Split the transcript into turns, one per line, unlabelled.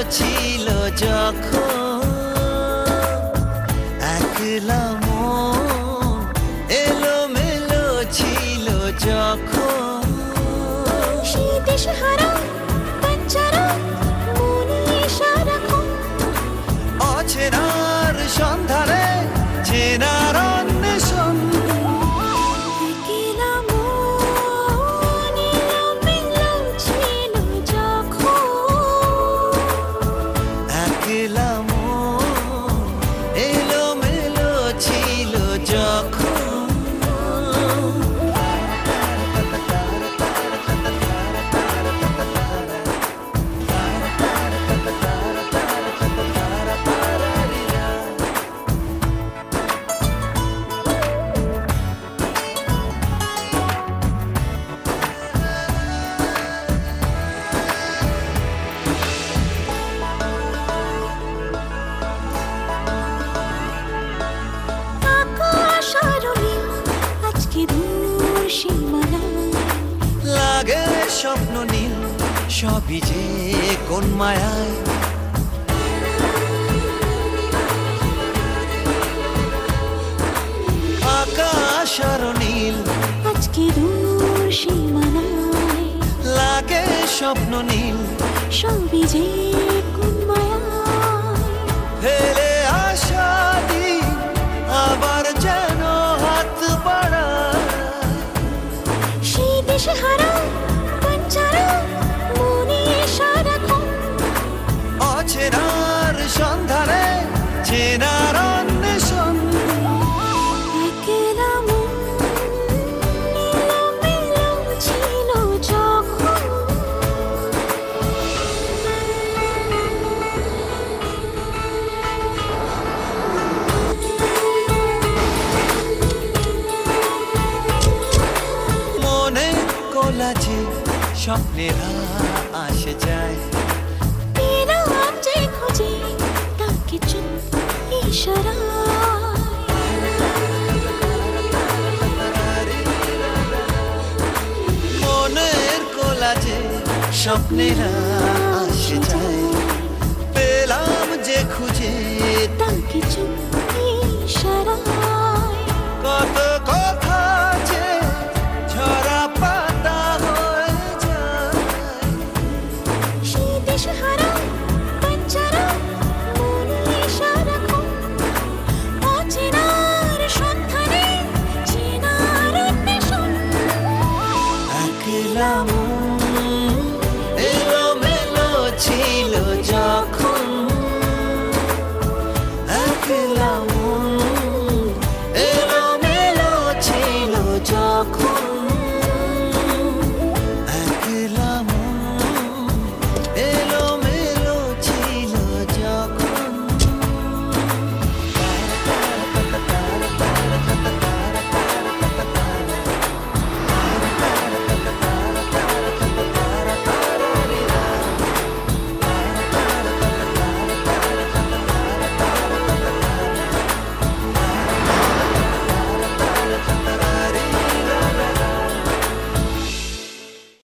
ছিল যখন একলা মন এলোমেলো ছিল যখন
সেই দিশহারা বাচ্চারা মনে সারাক্ষণ
অচেনার সন্ধানে চেনার অন্বেষণ
একলা মন এলোমেলো ছিল যখন
একলা মন এলোমেলো ছিল যখন
আকাশ আর নীল আজকে দূর সীমানায়
লাগে স্বপ্ন নীল সবই যে কোন মায়ায় আকাশ আর নীল
আজকে দূর সীমানায়
লাগে স্বপ্ন নীল
সবই যে কোন মায়ায়
ফেলে আসা দিন আবার যেন হাত বাড়ায়
সেই দিশহারা বাচ্চারা মনে সারাক্ষণ
অচেনার সন্ধানে চেনার অন্বেষণ
একলা মন এলোমেলো ছিল যখন
মনে কোলাজে স্বপ্নেরা আসে যায়
পেলাম যে খুঁজে তাকে চুপ ইশারায়
মনের কোলাজে স্বপ্নেরা আসে যায় পেলাম যে খুঁজে
তাকে চুপ